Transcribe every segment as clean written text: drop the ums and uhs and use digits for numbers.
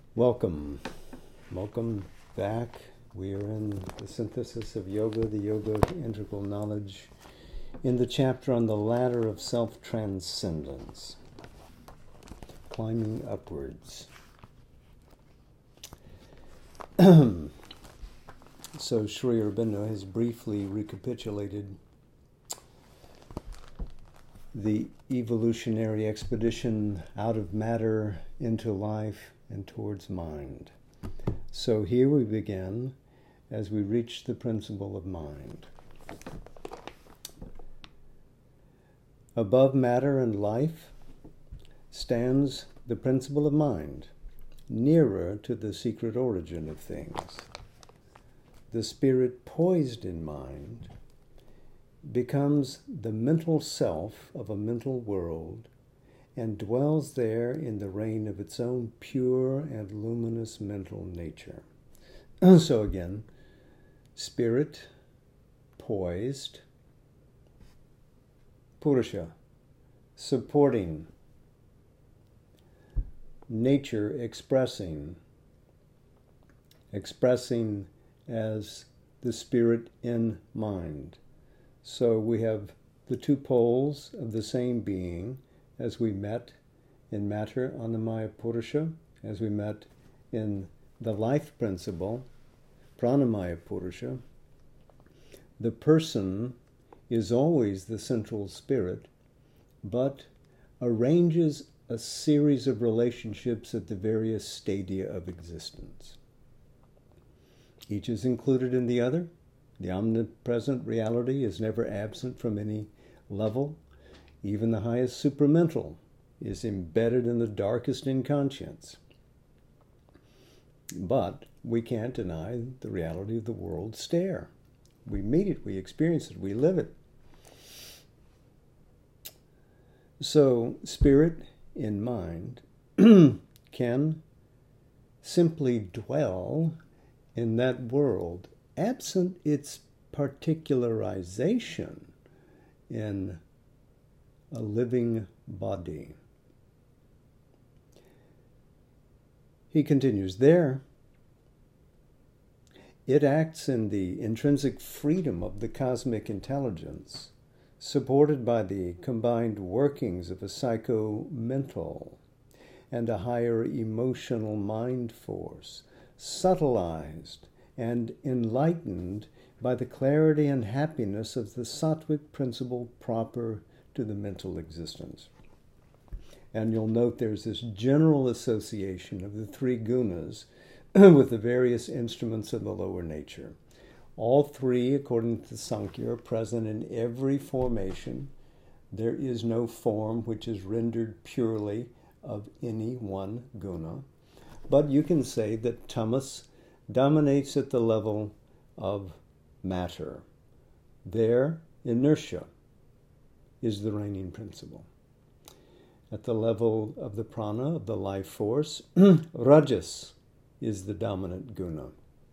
Welcome. Welcome back. We are in the synthesis of yoga, the yoga of integral knowledge, in the chapter on the ladder of self-transcendence, climbing upwards. So Sri Aurobindo has briefly recapitulated the evolutionary expedition out of matter into life and towards mind. So here we begin as we reach the principle of mind. Above matter and life stands the principle of mind, nearer to the secret origin of things. The spirit poised in mind becomes the mental self of a mental world and dwells there in the reign of its own pure and luminous mental nature. So again, spirit poised, Purusha, supporting, nature expressing as the spirit in mind. So we have the two poles of the same being, as we met in Matter Annamaya Purusha, as we met in the life principle, Pranamaya Purusha. The person is always the central spirit, but arranges a series of relationships at the various stadia of existence. Each is included in the other. The omnipresent reality is never absent from any level. Even the highest supramental is embedded in the darkest inconscience. But we can't deny the reality of the world stare. We meet it, we experience it, we live it. So spirit in mind can simply dwell in that world, absent its particularization in a living body. He continues, there it acts in the intrinsic freedom of the cosmic intelligence, supported by the combined workings of a psycho-mental and a higher emotional mind force, subtilized and enlightened by the clarity and happiness of the sattvic principle proper to the mental existence. And you'll note there's this general association of the three gunas with the various instruments of the lower nature. All three, according to Sankhya, are present in every formation. There is no form which is rendered purely of any one guna. But you can say that tamas dominates at the level of matter. There, inertia is the reigning principle. At the level of the prana, of the life force, rajas is the dominant guna.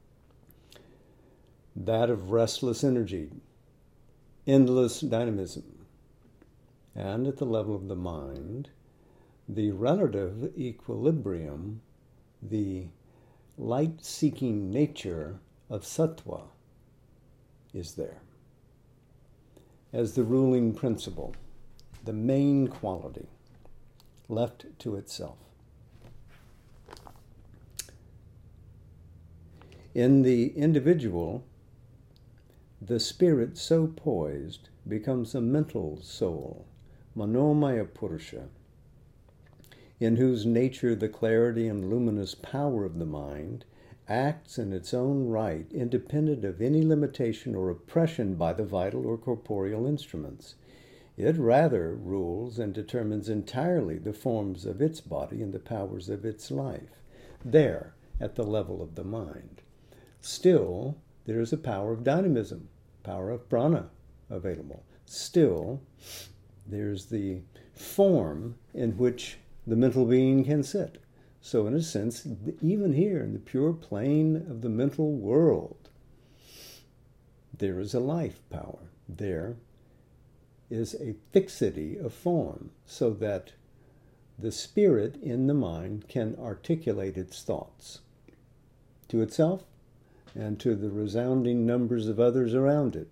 That of restless energy, endless dynamism. And at the level of the mind, the relative equilibrium, the light-seeking nature of sattva is there as the ruling principle, the main quality, left to itself. In the individual, the spirit so poised becomes a mental soul, Manomaya Purusha, in whose nature the clarity and luminous power of the mind acts in its own right, independent of any limitation or oppression by the vital or corporeal instruments. It rather rules and determines entirely the forms of its body and the powers of its life, there, at the level of the mind. Still, there is a power of dynamism, power of prana available. Still, there's the form in which the mental being can sit. So in a sense, even here in the pure plane of the mental world, there is a life power. There is a fixity of form, so that the spirit in the mind can articulate its thoughts to itself and to the resounding numbers of others around it.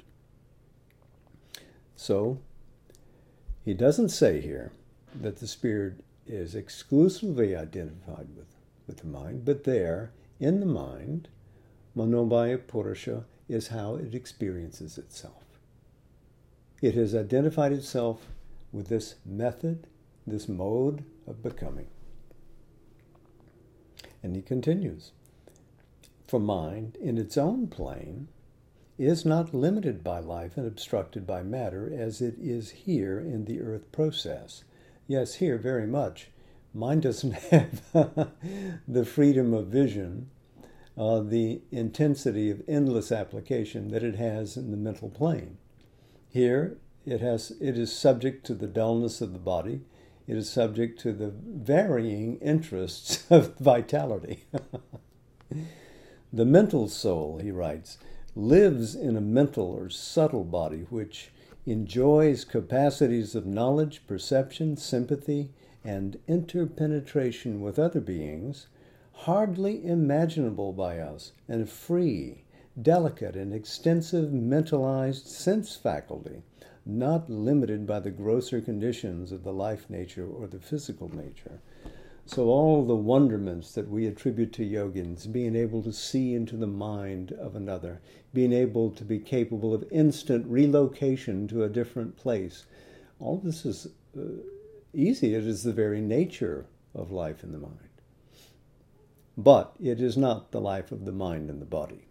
So, he doesn't say here that the spirit is exclusively identified with the mind, but there, in the mind, Manobhaya Purusha is how it experiences itself. It has identified itself with this method, this mode of becoming. And he continues, for mind, in its own plane, is not limited by life and obstructed by matter as it is here in the earth process. Yes, here very much. Mind doesn't have the freedom of vision, the intensity of endless application that it has in the mental plane. Here, it is subject to the dullness of the body. It is subject to the varying interests of vitality. The mental soul, he writes, lives in a mental or subtle body which enjoys capacities of knowledge, perception, sympathy, and interpenetration with other beings hardly imaginable by us, and a free, delicate, and extensive mentalized sense faculty, not limited by the grosser conditions of the life nature or the physical nature. So all the wonderments that we attribute to yogins, being able to see into the mind of another, being able to be capable of instant relocation to a different place, all this is easy. It is the very nature of life in the mind. But it is not the life of the mind and the body.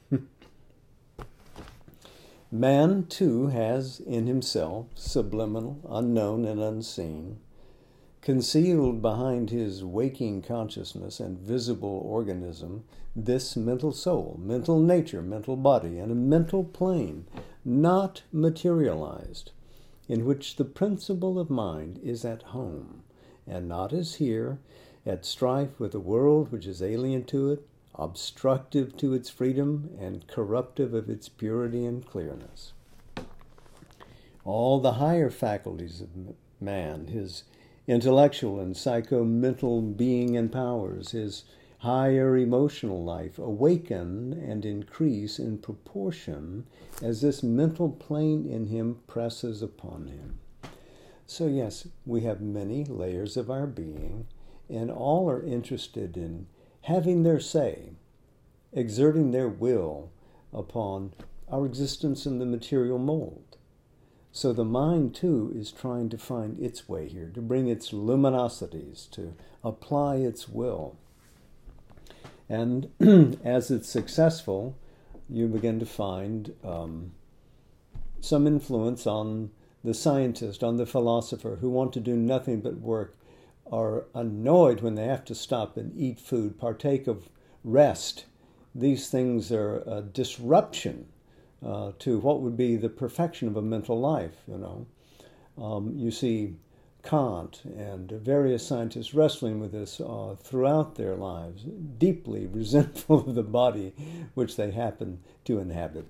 Man, too, has in himself, subliminal, unknown, and unseen, concealed behind his waking consciousness and visible organism, this mental soul, mental nature, mental body, and a mental plane, not materialized, in which the principle of mind is at home, and not as here, at strife with a world which is alien to it, obstructive to its freedom, and corruptive of its purity and clearness. All the higher faculties of man, his intellectual and psycho-mental being and powers, his higher emotional life, awaken and increase in proportion as this mental plane in him presses upon him. So yes, we have many layers of our being, and all are interested in having their say, exerting their will upon our existence in the material mold. So the mind, too, is trying to find its way here, to bring its luminosities, to apply its will. And as it's successful, you begin to find some influence on the scientist, on the philosopher, who want to do nothing but work, are annoyed when they have to stop and eat food, partake of rest. These things are a disruption to what would be the perfection of a mental life, you know. You see Kant and various scientists wrestling with this throughout their lives, deeply resentful of the body which they happen to inhabit.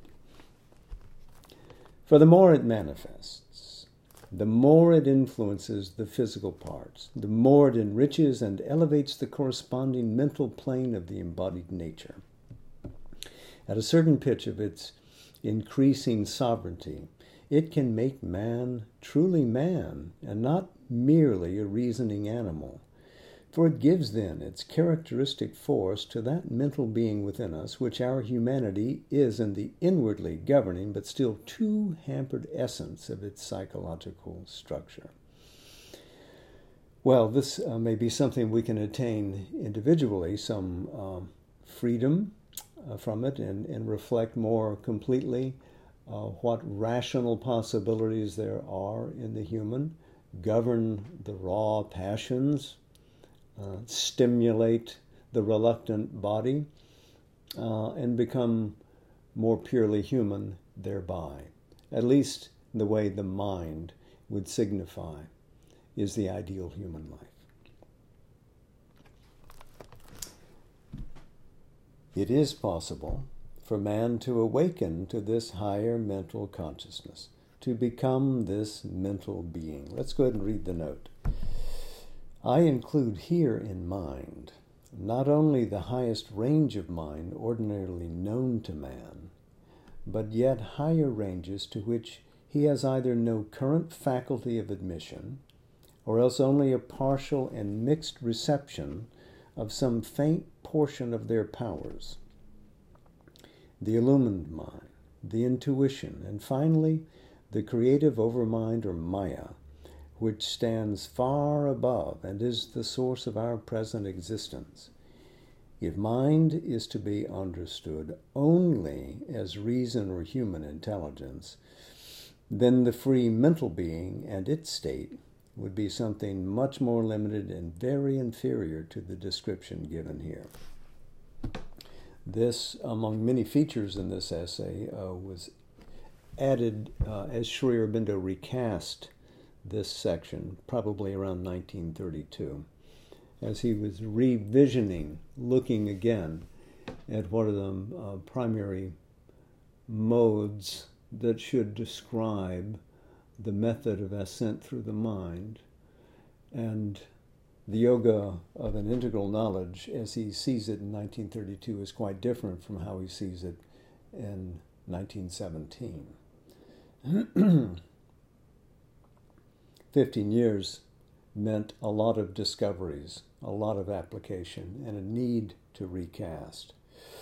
For the more it manifests, the more it influences the physical parts, the more it enriches and elevates the corresponding mental plane of the embodied nature. At a certain pitch of its increasing sovereignty, it can make man truly man and not merely a reasoning animal. For it gives then its characteristic force to that mental being within us which our humanity is in the inwardly governing but still too hampered essence of its psychological structure. Well, this may be something we can attain individually, some freedom from it, and reflect more completely what rational possibilities there are in the human, govern the raw passions, stimulate the reluctant body, and become more purely human thereby. At least the way the mind would signify is the ideal human life. It is possible for man to awaken to this higher mental consciousness, to become this mental being. Let's go ahead and read the note. I include here in mind not only the highest range of mind ordinarily known to man, but yet higher ranges to which he has either no current faculty of admission, or else only a partial and mixed reception of some faint portion of their powers. The illumined mind, the intuition, and finally, the creative overmind or Maya, which stands far above and is the source of our present existence. If mind is to be understood only as reason or human intelligence, then the free mental being and its state would be something much more limited and very inferior to the description given here. This, among many features in this essay, was added as Sri Aurobindo recast this section, probably around 1932, as he was revisioning, looking again at what are the primary modes that should describe the method of ascent through the mind. And the yoga of an integral knowledge, as he sees it in 1932, is quite different from how he sees it in 1917. 15 years meant a lot of discoveries, a lot of application, and a need to recast.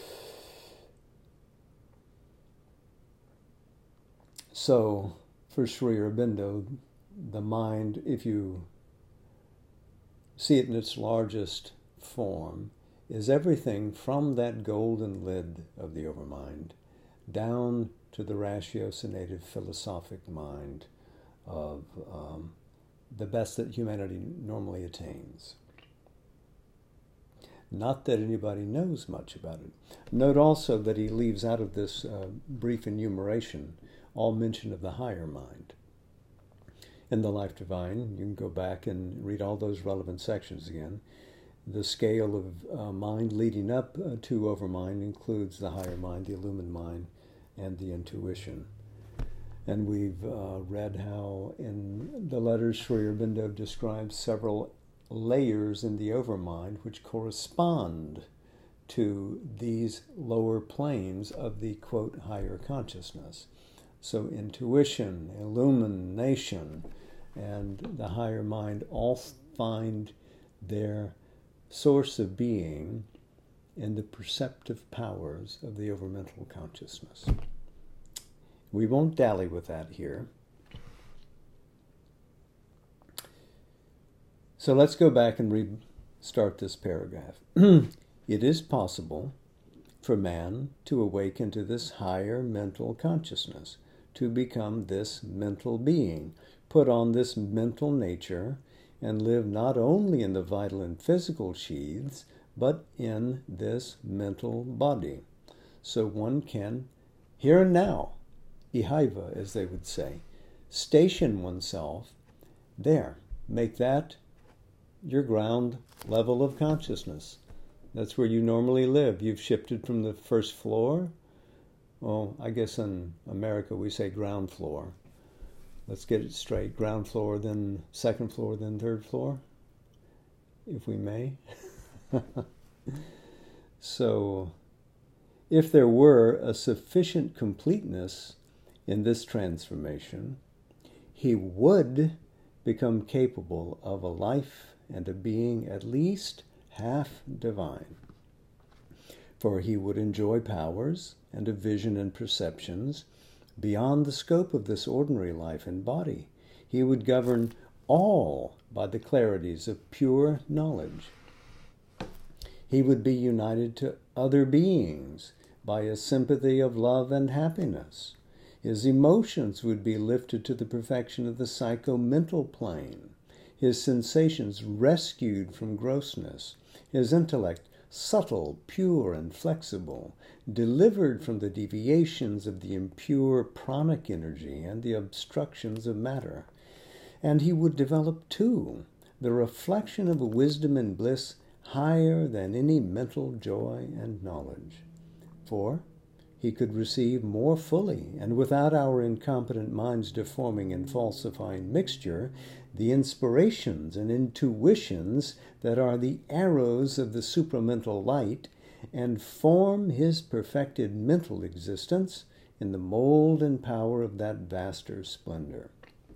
So, for Sri Aurobindo, the mind, if you see it in its largest form, is everything from that golden lid of the overmind down to the ratiocinative philosophic mind of the best that humanity normally attains. Not that anybody knows much about it. Note also that he leaves out of this brief enumeration all mention of the higher mind. In the Life Divine, you can go back and read all those relevant sections again. The scale of mind leading up to overmind includes the higher mind, the illumined mind, and the intuition. And we've read how in the letters Sri Aurobindo describes several layers in the overmind which correspond to these lower planes of the, quote, higher consciousness. So intuition, illumination, and the higher mind all find their source of being in the perceptive powers of the overmental consciousness. We won't dally with that here. So let's go back and restart this paragraph. It is possible for man to awaken to this higher mental consciousness, to become this mental being, put on this mental nature, and live not only in the vital and physical sheaths, but in this mental body. So one can, here and now, ihaiva, as they would say, station oneself there. Make that your ground level of consciousness. That's where you normally live. You've shifted from the first floor. Well, I guess in America we say ground floor. Let's get it straight. Ground floor, then second floor, then third floor, if we may. So, if there were a sufficient completeness in this transformation, he would become capable of a life and a being at least half divine. For he would enjoy powers and a vision and perceptions beyond the scope of this ordinary life and body. He would govern all by the clarities of pure knowledge. He would be united to other beings by a sympathy of love and happiness. His emotions would be lifted to the perfection of the psycho-mental plane. His sensations rescued from grossness. His intellect subtle, pure, and flexible, delivered from the deviations of the impure pranic energy and the obstructions of matter. And he would develop, too, the reflection of a wisdom and bliss higher than any mental joy and knowledge. For he could receive more fully, and without our incompetent minds deforming and falsifying mixture, the inspirations and intuitions that are the arrows of the supramental light, and form his perfected mental existence in the mold and power of that vaster splendor.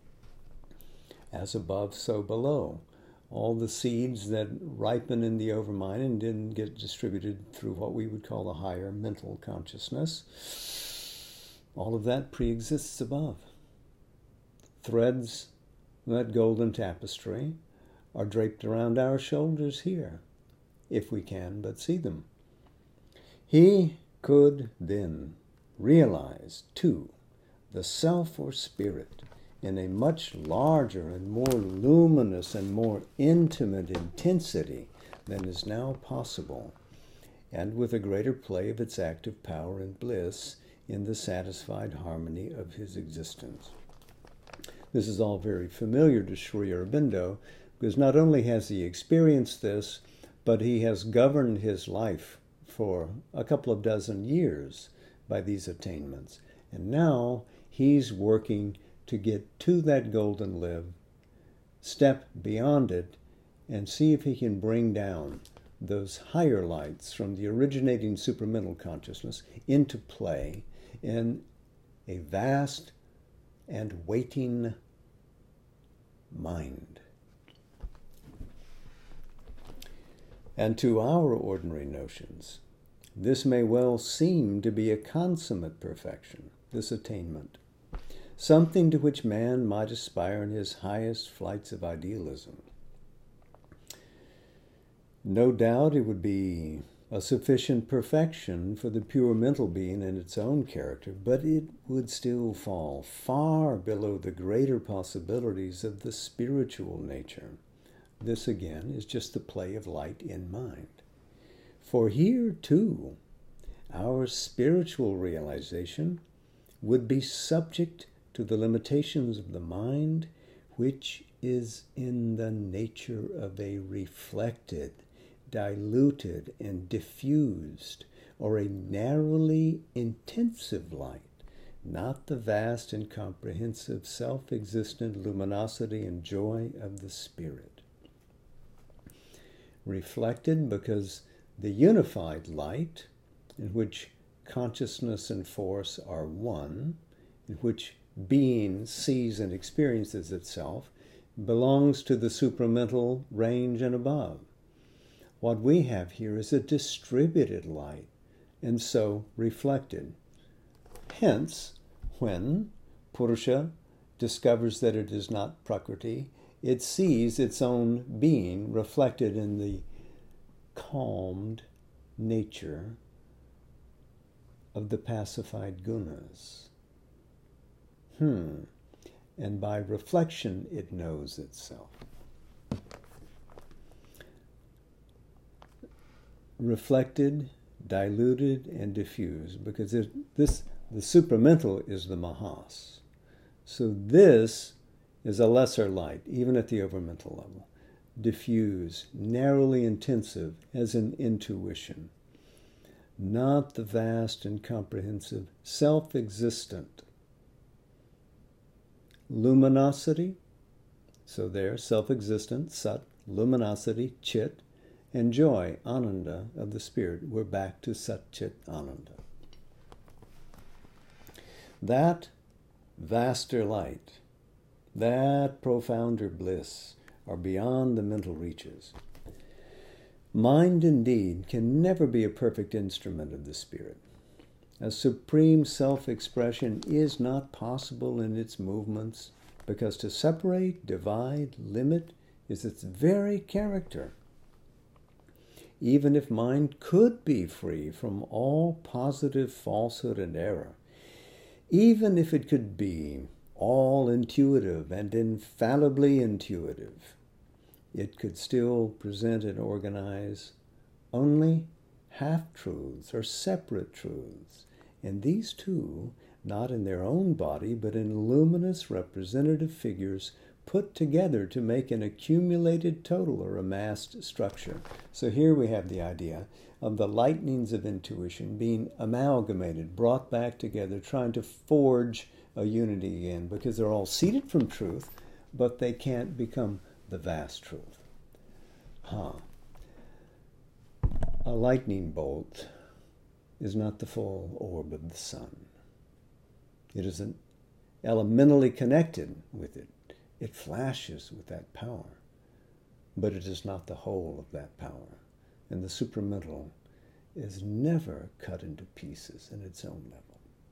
As above, so below. All the seeds that ripen in the overmind and didn't get distributed through what we would call a higher mental consciousness, all of that pre-exists above. Threads of that golden tapestry are draped around our shoulders here, if we can but see them. He could then realize, too, the self or spirit in a much larger and more luminous and more intimate intensity than is now possible, and with a greater play of its active power and bliss in the satisfied harmony of his existence. This is all very familiar to Sri Aurobindo, because not only has he experienced this, but he has governed his life for a couple of dozen years by these attainments. And now he's working to get to that golden live, step beyond it, and see if he can bring down those higher lights from the originating supramental consciousness into play in a vast and waiting mind. And to our ordinary notions, this may well seem to be a consummate perfection, this attainment, something to which man might aspire in his highest flights of idealism. No doubt it would be a sufficient perfection for the pure mental being in its own character, but it would still fall far below the greater possibilities of the spiritual nature. This, again, is just the play of light in mind. For here, too, our spiritual realization would be subject to the limitations of the mind, which is in the nature of a reflected, diluted, and diffused, or a narrowly intensive light, not the vast and comprehensive self-existent luminosity and joy of the Spirit. Reflected because the unified light, in which consciousness and force are one, in which being sees and experiences itself, belongs to the supramental range and above. What we have here is a distributed light, and so reflected. Hence, when Purusha discovers that it is not Prakriti, it sees its own being reflected in the calmed nature of the pacified gunas. And by reflection, it knows itself. Reflected, diluted, and diffused, because the supramental is the Mahas. So this is a lesser light, even at the overmental level. Diffuse, narrowly intensive as an intuition. Not the vast and comprehensive, self-existent luminosity. So there, self-existent, Sat, luminosity, Chit, and joy, Ananda, of the Spirit. We're back to Sat Chit Ananda. That vaster light, that profounder bliss, are beyond the mental reaches. Mind, indeed, can never be a perfect instrument of the Spirit. A supreme self-expression is not possible in its movements, because to separate, divide, limit is its very character. Even if mind could be free from all positive falsehood and error, even if it could be all intuitive and infallibly intuitive, it could still present and organize only half-truths or separate truths, and these too, not in their own body, but in luminous representative figures put together to make an accumulated total or amassed structure. So here we have the idea of the lightnings of intuition being amalgamated, brought back together, trying to forge a unity again, because they're all seeded from truth, but they can't become the vast truth. A lightning bolt is not the full orb of the sun. It isn't elementally connected with it. It flashes with that power, but it is not the whole of that power. And the supramental is never cut into pieces in its own level.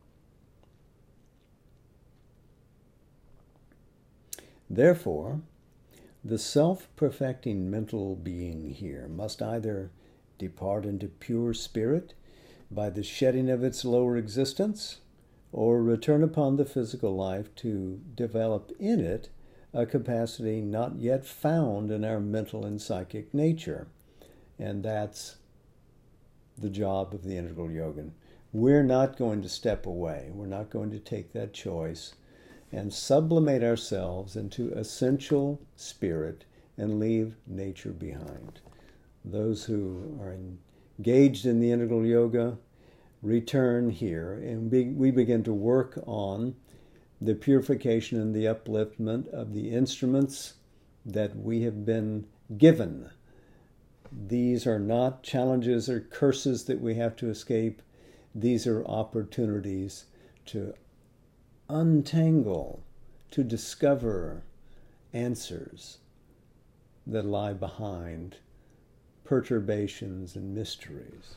Therefore, the self-perfecting mental being here must either depart into pure spirit by the shedding of its lower existence, or return upon the physical life to develop in it a capacity not yet found in our mental and psychic nature. And that's the job of the integral yogin. We're not going to step away. We're not going to take that choice and sublimate ourselves into essential spirit and leave nature behind. Those who are engaged in the integral yoga return here, and we begin to work on the purification and the upliftment of the instruments that we have been given. These are not challenges or curses that we have to escape. These are opportunities to untangle, to discover answers that lie behind perturbations and mysteries.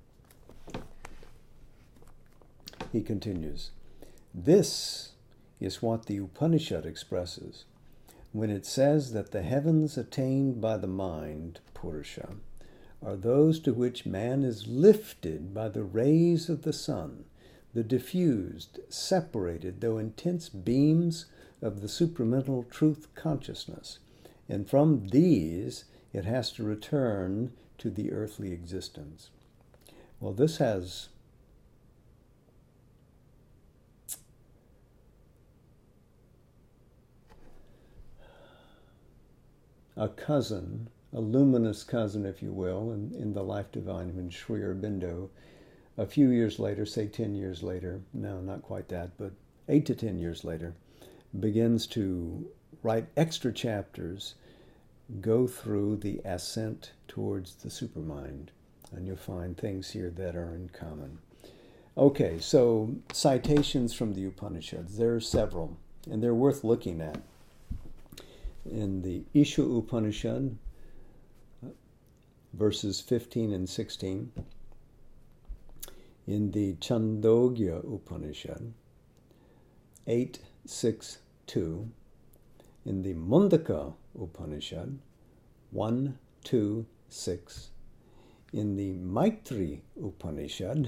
He continues, this is what the Upanishad expresses when it says that the heavens attained by the mind, Purusha, are those to which man is lifted by the rays of the sun, the diffused, separated, though intense beams of the supramental truth consciousness. And from these, it has to return to the earthly existence. Well, this has a cousin, a luminous cousin, if you will, in the Life Divine of Sri Aurobindo. A few years later, say 10 years later, no, not quite that, but 8 to 10 years later, begins to write extra chapters, go through the ascent towards the supermind, and you'll find things here that are in common. Okay, so citations from the Upanishads. There are several, and they're worth looking at. In the Isha Upanishad, verses 15 and 16, in the Chandogya Upanishad, 8.6.2, in the Mundaka Upanishad, 1.2.6, in the Maitri Upanishad,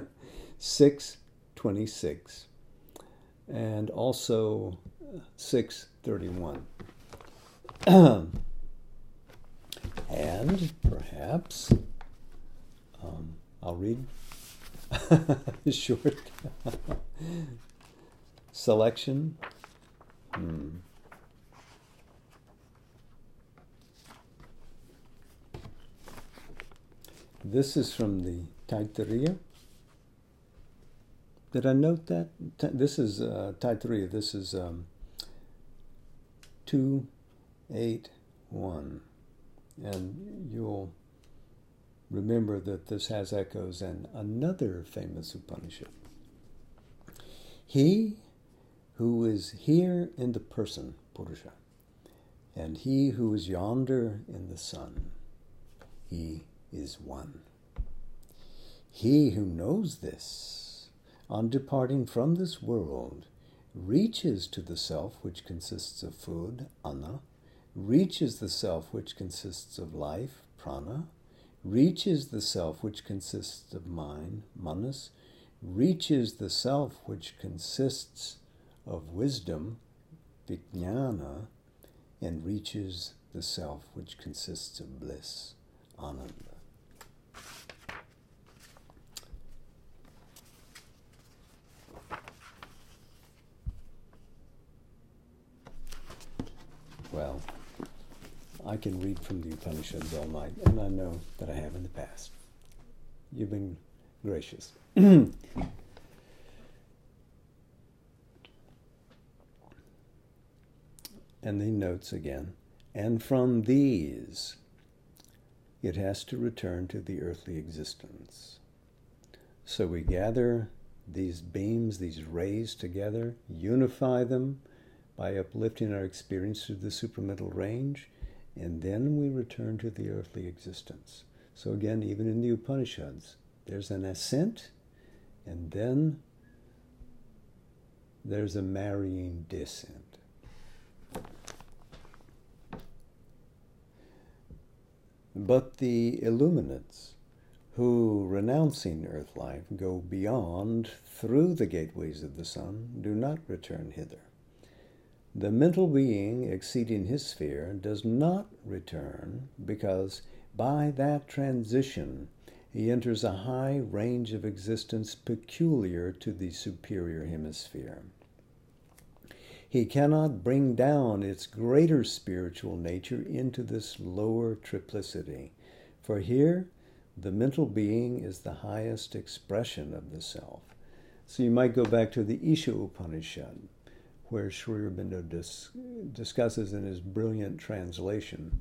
6.26, and also 6.31. And perhaps I'll read a short selection. This is from the Taittiriya. Did I note that? This is Taittiriya. This is 2.8.1. And you'll remember that this has echoes in another famous Upanishad. He who is here in the person, Purusha, and he who is yonder in the sun, he is one. He who knows this, on departing from this world, reaches to the self which consists of food, anna, reaches the self which consists of life, prana, reaches the self which consists of mind, manas, reaches the self which consists of wisdom, vijnana, and reaches the self which consists of bliss, ananda. I can read from the Upanishads all night, and I know that I have in the past. You've been gracious. And he notes again, and from these, it has to return to the earthly existence. So we gather these beams, these rays together, unify them by uplifting our experience through the supramental range, and then we return to the earthly existence. So again, even in the Upanishads, there's an ascent, and then there's a marrying descent. But the illuminates, who, renouncing earth life, go beyond through the gateways of the sun, do not return hither. The mental being exceeding his sphere does not return because by that transition he enters a high range of existence peculiar to the superior hemisphere. He cannot bring down its greater spiritual nature into this lower triplicity, for here the mental being is the highest expression of the self. So you might go back to the Isha Upanishad, where Sri Aurobindo discusses in his brilliant translation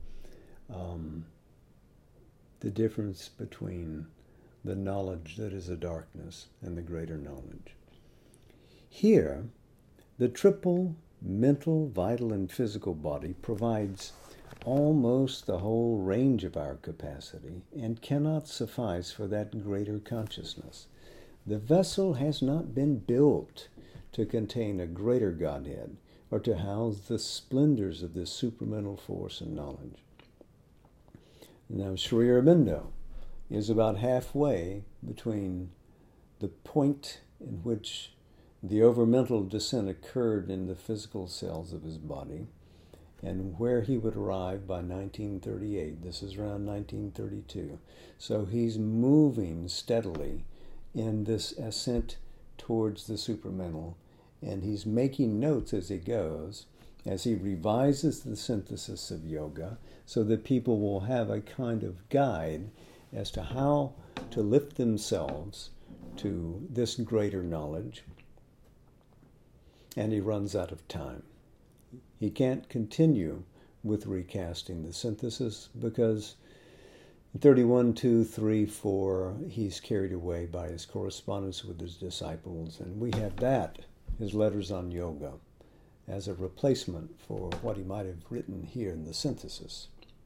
the difference between the knowledge that is a darkness and the greater knowledge. Here, the triple mental, vital, and physical body provides almost the whole range of our capacity and cannot suffice for that greater consciousness. The vessel has not been built to contain a greater Godhead or to house the splendors of this supramental force and knowledge. Now, Sri Aurobindo is about halfway between the point in which the overmental descent occurred in the physical cells of his body and where he would arrive by 1938. This is around 1932. So he's moving steadily in this ascent towards the supramental, and he's making notes as he goes, as he revises the synthesis of yoga, so that people will have a kind of guide as to how to lift themselves to this greater knowledge. And he runs out of time. He can't continue with recasting the synthesis because 31, 2, 3, 4, he's carried away by his correspondence with his disciples, and we have that, his letters on yoga, as a replacement for what he might have written here in the synthesis.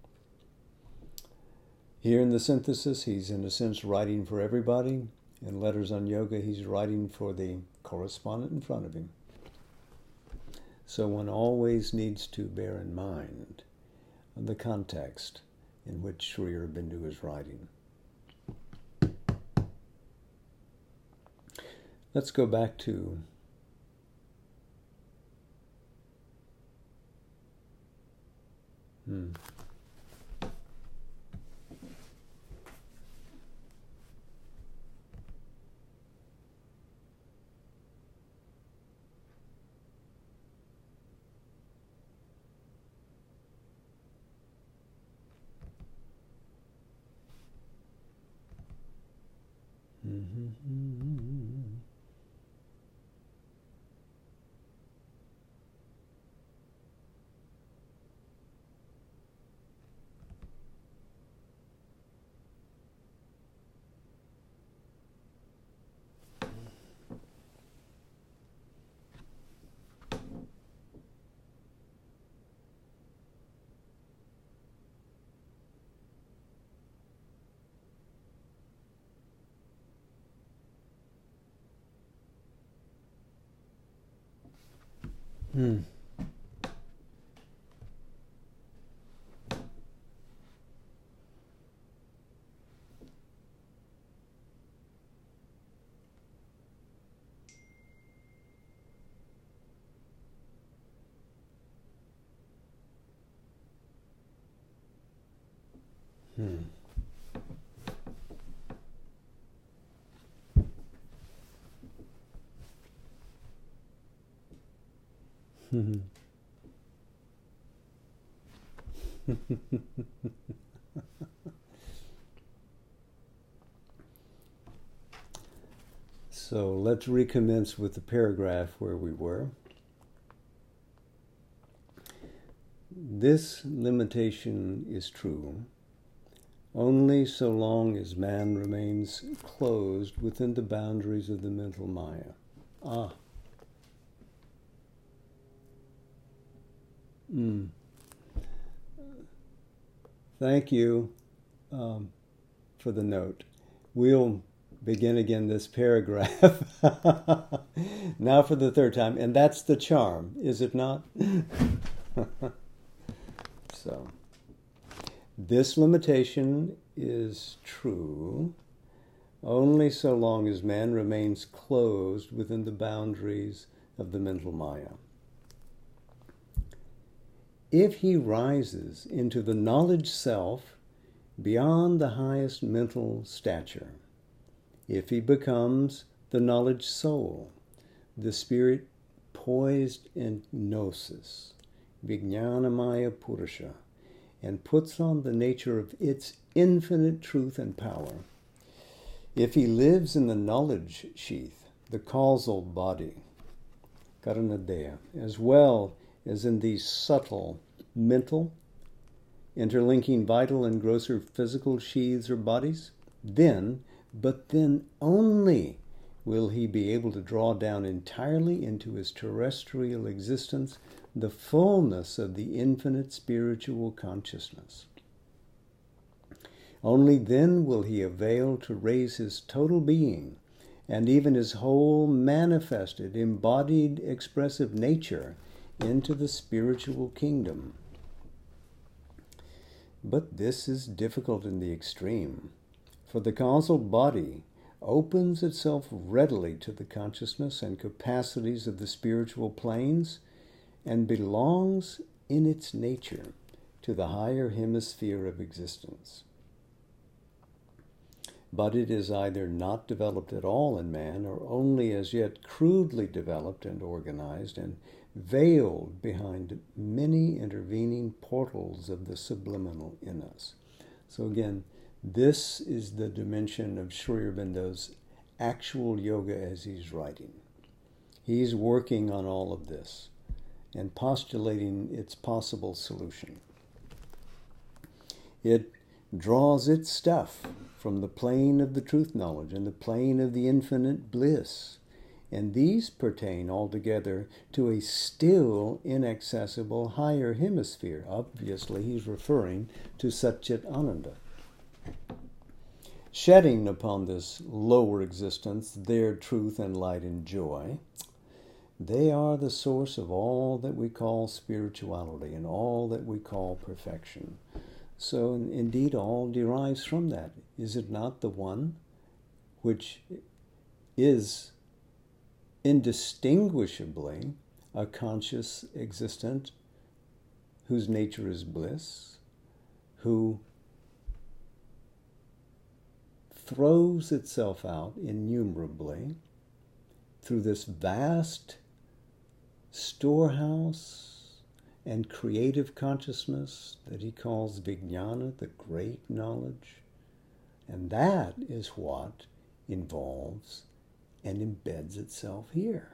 Here in the synthesis, he's in a sense writing for everybody. In letters on yoga, he's writing for the correspondent in front of him. So one always needs to bear in mind the context in which Sri Aurobindo is writing. Let's go back to So let's recommence with the paragraph where we were. This limitation is true only so long as man remains closed within the boundaries of the mental Maya. Thank you for the note. We'll begin again this paragraph now for the third time, and that's the charm, is it not? So, this limitation is true only so long as man remains closed within the boundaries of the mental Maya. If he rises into the knowledge self beyond the highest mental stature, if he becomes the knowledge soul, the spirit poised in gnosis, Vijnanamaya Purusha, and puts on the nature of its infinite truth and power, if he lives in the knowledge sheath, the causal body, Karanadeya, as well as in these subtle mental, interlinking vital and grosser physical sheaths or bodies, then, but then only, will he be able to draw down entirely into his terrestrial existence the fullness of the infinite spiritual consciousness. Only then will he avail to raise his total being and even his whole manifested, embodied, expressive nature into the spiritual kingdom. But this is difficult in the extreme, for the causal body opens itself readily to the consciousness and capacities of the spiritual planes and belongs in its nature to the higher hemisphere of existence. But it is either not developed at all in man or only as yet crudely developed and organized and veiled behind many intervening portals of the subliminal in us. So again, this is the dimension of Sri Aurobindo's actual yoga as he's writing. He's working on all of this and postulating its possible solution. It draws its stuff from the plane of the truth knowledge and the plane of the infinite bliss, and these pertain altogether to a still inaccessible higher hemisphere. Obviously, he's referring to Satchit Ananda. Shedding upon this lower existence their truth and light and joy, they are the source of all that we call spirituality and all that we call perfection. So indeed all derives from that. Is it not the one which is indistinguishably a conscious existent whose nature is bliss, who throws itself out innumerably through this vast storehouse and creative consciousness that he calls Vijnana, the great knowledge. And that is what involves and embeds itself here.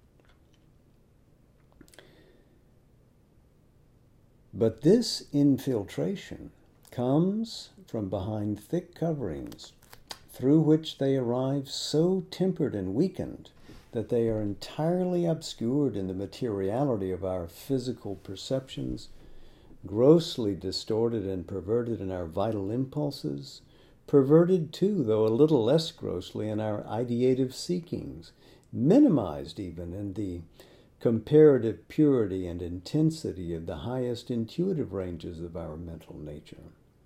But this infiltration comes from behind thick coverings through which they arrive so tempered and weakened that they are entirely obscured in the materiality of our physical perceptions, grossly distorted and perverted in our vital impulses, perverted too, though a little less grossly, in our ideative seekings, minimized even in the comparative purity and intensity of the highest intuitive ranges of our mental nature.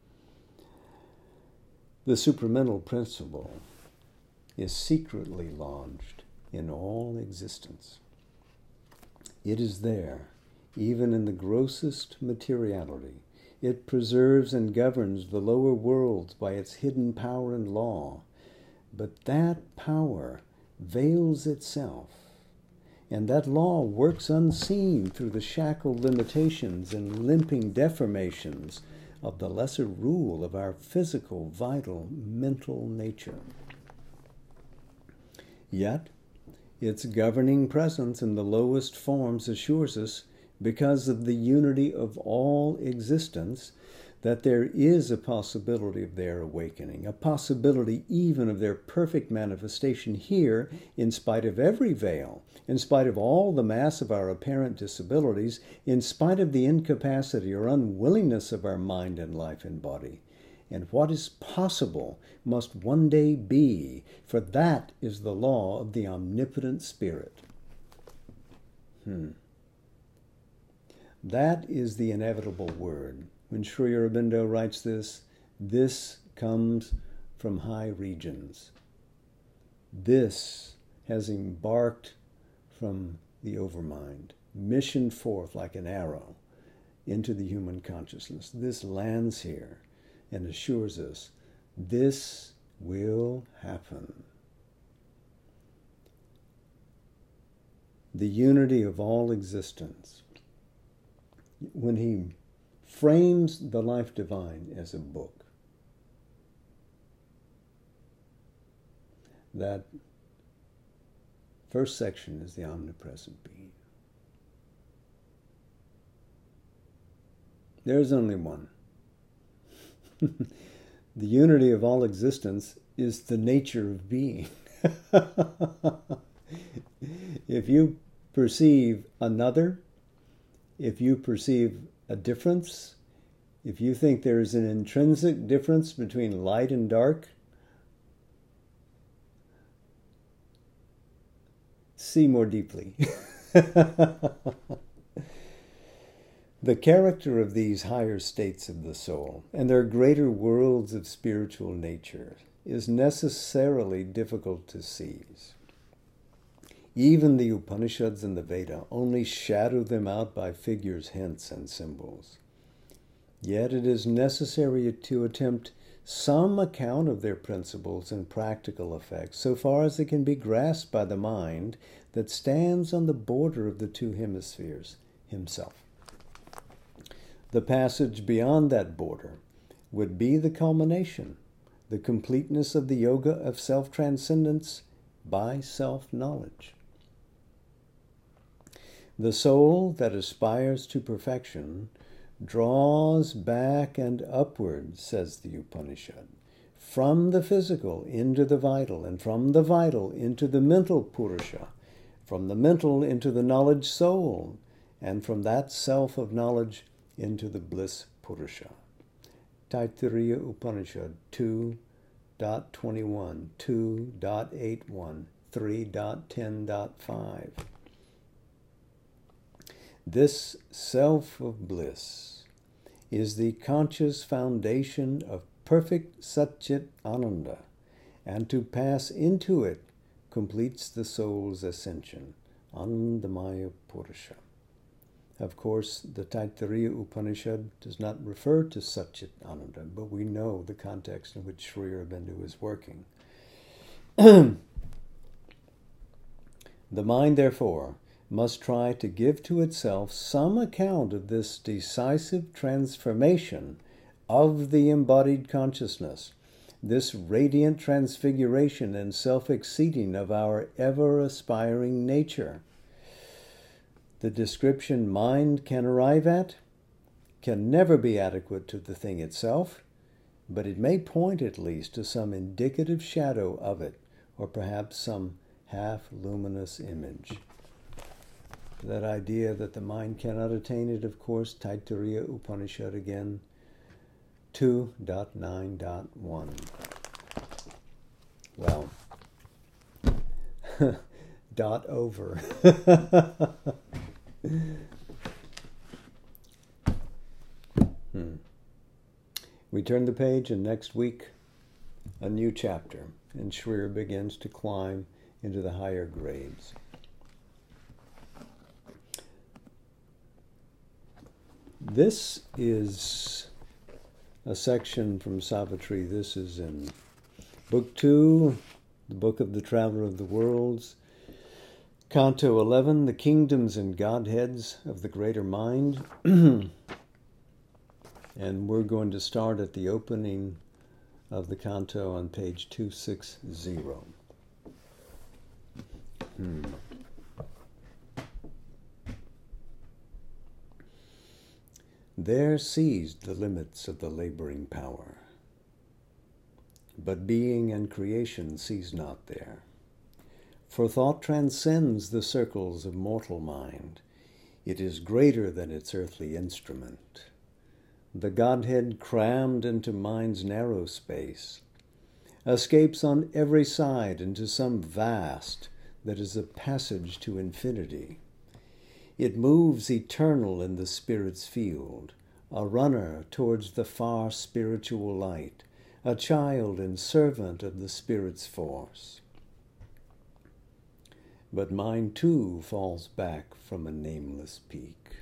The supramental principle is secretly lodged in all existence. It is there, even in the grossest materiality. It preserves and governs the lower worlds by its hidden power and law. But that power veils itself And that law works unseen through the shackled limitations and limping deformations of the lesser rule of our physical, vital, mental nature. Yet, its governing presence in the lowest forms assures us, because of the unity of all existence, that there is a possibility of their awakening, a possibility even of their perfect manifestation here, in spite of every veil, in spite of all the mass of our apparent disabilities, in spite of the incapacity or unwillingness of our mind and life and body. And what is possible must one day be, for that is the law of the omnipotent Spirit. That is the inevitable word. When Sri Aurobindo writes this comes from high regions. This has embarked from the overmind, missioned forth like an arrow into the human consciousness. This lands here and assures us this will happen. The unity of all existence. When he frames the Life Divine as a book, that first section is the omnipresent being. There is only one. The unity of all existence is the nature of being. If you perceive another, if you perceive a difference, if you think there is an intrinsic difference between light and dark, see more deeply. The character of these higher states of the soul and their greater worlds of spiritual nature is necessarily difficult to seize. Even the Upanishads and the Veda only shadow them out by figures, hints, and symbols. Yet it is necessary to attempt some account of their principles and practical effects, so far as it can be grasped by the mind that stands on the border of the two hemispheres, himself. The passage beyond that border would be the culmination, the completeness of the yoga of self-transcendence by self-knowledge. The soul that aspires to perfection draws back and upward, says the Upanishad, from the physical into the vital, and from the vital into the mental Purusha, from the mental into the knowledge soul, and from that self of knowledge into the bliss Purusha. Taittiriya Upanishad 2.21, 2.81, 3.10.5. This self of bliss is the conscious foundation of perfect Satchit Ananda, and to pass into it completes the soul's ascension, Anandamaya Purusha. Of course, the Taittiriya Upanishad does not refer to Satchit Ananda, but we know the context in which Sri Aurobindo is working. The mind, therefore, must try to give to itself some account of this decisive transformation of the embodied consciousness, this radiant transfiguration and self-exceeding of our ever-aspiring nature. The description mind can arrive at can never be adequate to the thing itself, but it may point at least to some indicative shadow of it, or perhaps some half-luminous image. That idea that the mind cannot attain it, of course, Taittiriya Upanishad again, 2.9.1. Well, dot over. We turn the page, and next week, a new chapter, and Shrir begins to climb into the higher grades. This is a section from Savitri. This is in Book 2, the Book of the Traveler of the Worlds, Canto 11, the Kingdoms and Godheads of the Greater Mind. And we're going to start at the opening of the canto on page 260. There ceased the limits of the laboring power, but being and creation cease not there. For thought transcends the circles of mortal mind. It is greater than its earthly instrument. The Godhead crammed into mind's narrow space escapes on every side into some vast that is a passage to infinity. It moves eternal in the Spirit's field, a runner towards the far spiritual light, a child and servant of the Spirit's force. But mind too falls back from a nameless peak.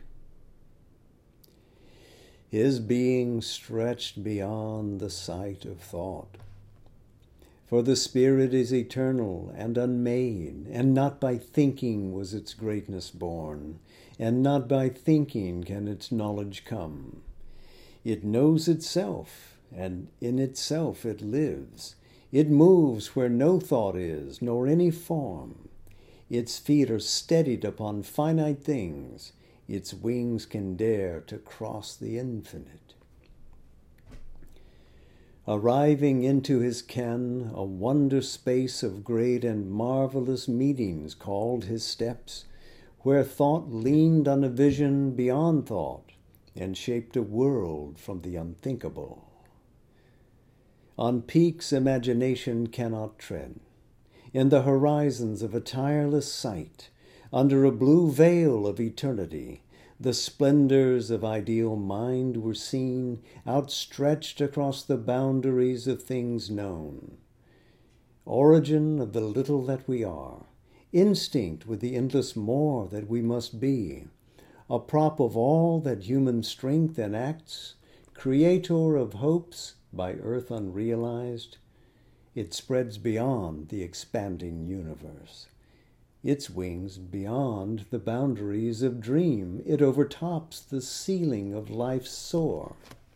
His being stretched beyond the sight of thought. For the Spirit is eternal and unmade, and not by thinking was its greatness born, and not by thinking can its knowledge come. It knows itself, and in itself it lives. It moves where no thought is, nor any form. Its feet are steadied upon finite things. Its wings can dare to cross the infinite. Arriving into his ken, a wonder space of great and marvelous meetings called his steps, where thought leaned on a vision beyond thought and shaped a world from the unthinkable. On peaks imagination cannot tread. In the horizons of a tireless sight, under a blue veil of eternity, the splendors of ideal mind were seen, outstretched across the boundaries of things known. Origin of the little that we are, instinct with the endless more that we must be, a prop of all that human strength enacts, creator of hopes by earth unrealized. It spreads beyond the expanding universe. Its wings beyond the boundaries of dream. It overtops the ceiling of life's soar.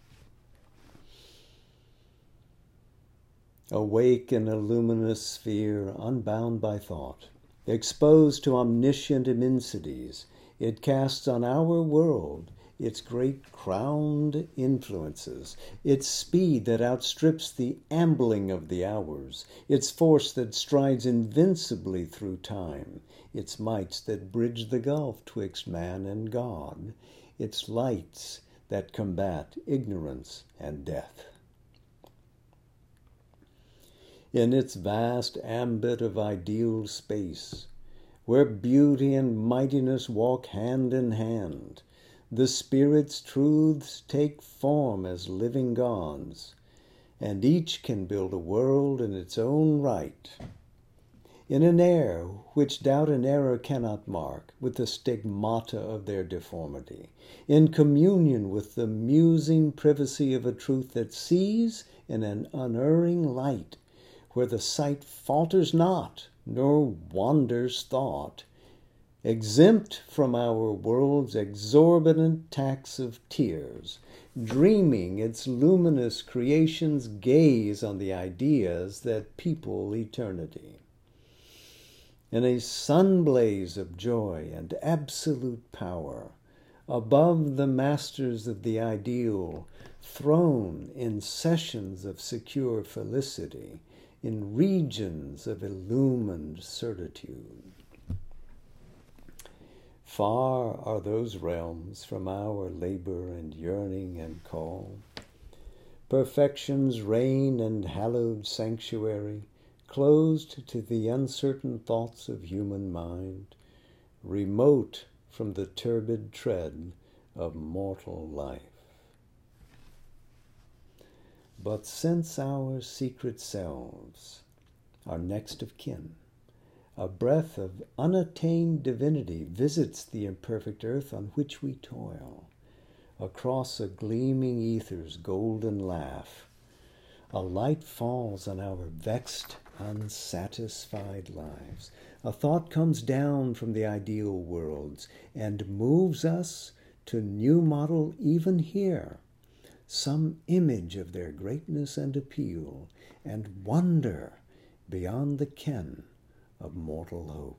Awake in a luminous sphere unbound by thought, exposed to omniscient immensities, it casts on our world its great crowned influences, its speed that outstrips the ambling of the hours, its force that strides invincibly through time, its mights that bridge the gulf twixt man and God, its lights that combat ignorance and death. In its vast ambit of ideal space, where beauty and mightiness walk hand in hand, the Spirit's truths take form as living gods, and each can build a world in its own right, in an air which doubt and error cannot mark with the stigmata of their deformity, in communion with the musing privacy of a truth that sees in an unerring light, where the sight falters not, nor wanders thought, exempt from our world's exorbitant tax of tears, dreaming its luminous creations gaze on the ideas that people eternity. In a sunblaze of joy and absolute power, above the masters of the ideal, thrown in sessions of secure felicity, in regions of illumined certitude. Far are those realms from our labor and yearning and call. Perfection's reign and hallowed sanctuary, closed to the uncertain thoughts of human mind, remote from the turbid tread of mortal life. But since our secret selves are next of kin, a breath of unattained divinity visits the imperfect earth on which we toil. Across a gleaming ether's golden laugh, a light falls on our vexed unsatisfied lives. A thought comes down from the ideal worlds and moves us to new model even here, some image of their greatness and appeal, and wonder beyond the ken of mortal hope.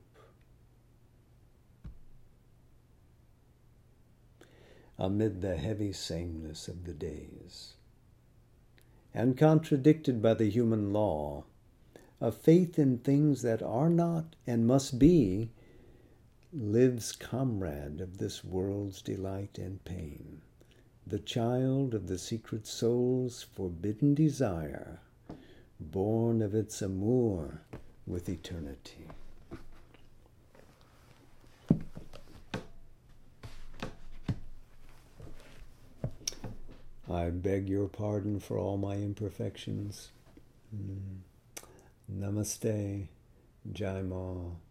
Amid the heavy sameness of the days, and contradicted by the human law, a faith in things that are not and must be lives comrade of this world's delight and pain, the child of the secret soul's forbidden desire, born of its amour with eternity. I beg your pardon for all my imperfections. Namaste, Jai Ma.